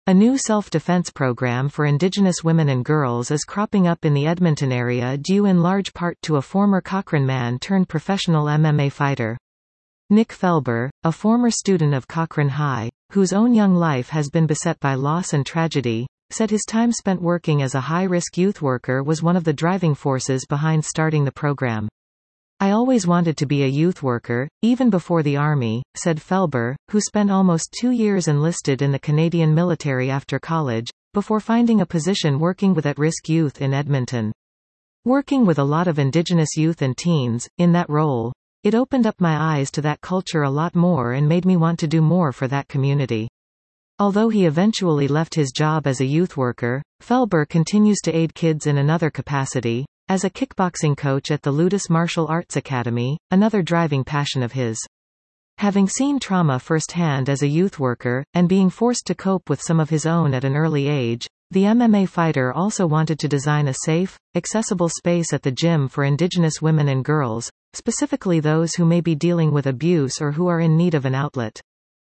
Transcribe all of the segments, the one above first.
A new self-defense program for Indigenous women and girls is cropping up in the Edmonton area due in large part to a former Cochrane man turned professional MMA fighter. Nick Felber, a former student of Cochrane High, whose own young life has been beset by loss and tragedy, said his time spent working as a high-risk youth worker was one of the driving forces behind starting the program. I always wanted to be a youth worker, even before the Army, said Felber, who spent almost 2 years enlisted in the Canadian military after college, before finding a position working with at-risk youth in Edmonton. Working with a lot of Indigenous youth and teens, in that role, it opened up my eyes to that culture a lot more and made me want to do more for that community. Although he eventually left his job as a youth worker, Felber continues to aid kids in another capacity, as a kickboxing coach at the Ludus Martial Arts Academy, another driving passion of his. Having seen trauma firsthand as a youth worker, and being forced to cope with some of his own at an early age, the MMA fighter also wanted to design a safe, accessible space at the gym for Indigenous women and girls, specifically those who may be dealing with abuse or who are in need of an outlet.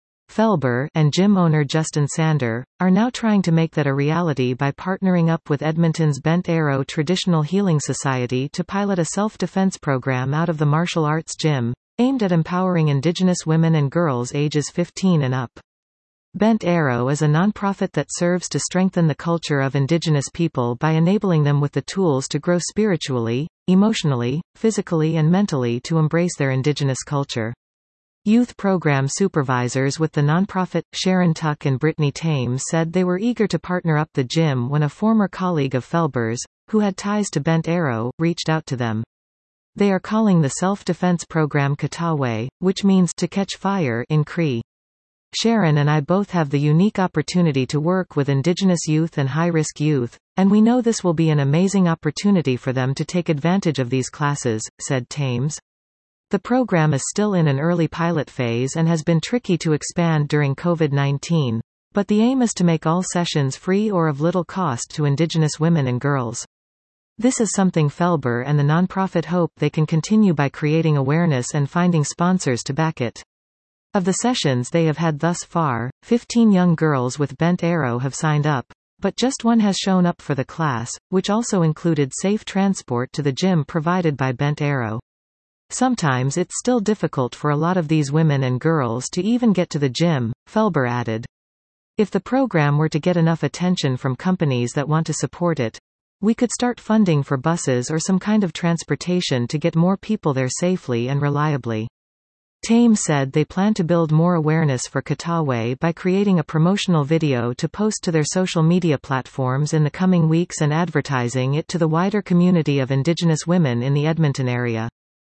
Felber and gym owner Justin Sander are now trying to make that a reality by partnering up with Edmonton's Bent Arrow Traditional Healing Society to pilot a self-defense program out of the martial arts gym, aimed at empowering Indigenous women and girls ages 15 and up. Bent Arrow is a nonprofit that serves to strengthen the culture of Indigenous people by enabling them with the tools to grow spiritually, emotionally, physically and mentally to embrace their Indigenous culture. Youth program supervisors with the nonprofit, Sharon Tuck and Brittany Thames, said they were eager to partner up the gym when a former colleague of Felber's, who had ties to Bent Arrow, reached out to them. They are calling the self-defense program Katawe, which means to catch fire in Cree. Sharon and I both have the unique opportunity to work with Indigenous youth and high-risk youth, and we know this will be an amazing opportunity for them to take advantage of these classes, said Thames. The program is still in an early pilot phase and has been tricky to expand during COVID-19, but the aim is to make all sessions free or of little cost to Indigenous women and girls. This is something Felber and the nonprofit hope they can continue by creating awareness and finding sponsors to back it. Of the sessions they have had thus far, 15 young girls with Bent Arrow have signed up, but just one has shown up for the class, which also included safe transport to the gym provided by Bent Arrow. Sometimes it's still difficult for a lot of these women and girls to even get to the gym, Felber added. If the program were to get enough attention from companies that want to support it, we could start funding for buses or some kind of transportation to get more people there safely and reliably. Thames said they plan to build more awareness for Katawe by creating a promotional video to post to their social media platforms in the coming weeks and advertising it to the wider community of Indigenous women in the Edmonton area.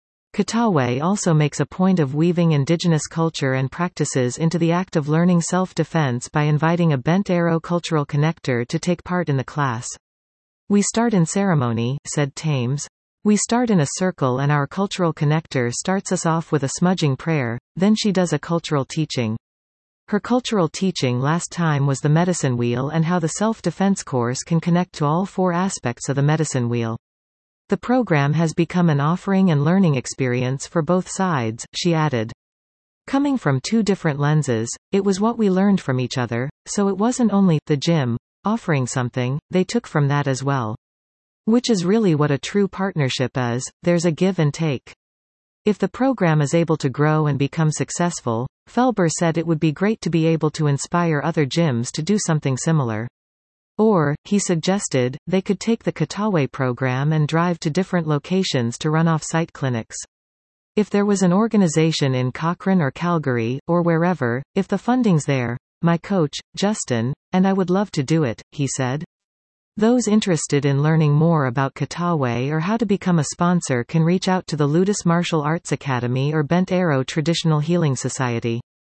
Katawe also makes a point of weaving Indigenous culture and practices into the act of learning self-defense by inviting a Bent Arrow cultural connector to take part in the class. We start in ceremony, said Thames. We start in a circle and our cultural connector starts us off with a smudging prayer, then she does a cultural teaching. Her cultural teaching last time was the medicine wheel and how the self-defense course can connect to all 4 aspects of the medicine wheel. The program has become an offering and learning experience for both sides, she added. Coming from 2 different lenses, it was what we learned from each other, so it wasn't only the gym offering something, they took from that as well. Which is really what a true partnership is, there's a give and take. If the program is able to grow and become successful, Felber said it would be great to be able to inspire other gyms to do something similar. Or, he suggested, they could take the Katawe program and drive to different locations to run off-site clinics. If there was an organization in Cochrane or Calgary, or wherever, if the funding's there, my coach, Justin, and I would love to do it, he said. Those interested in learning more about Katawe or how to become a sponsor can reach out to the Ludus Martial Arts Academy or Bent Arrow Traditional Healing Society.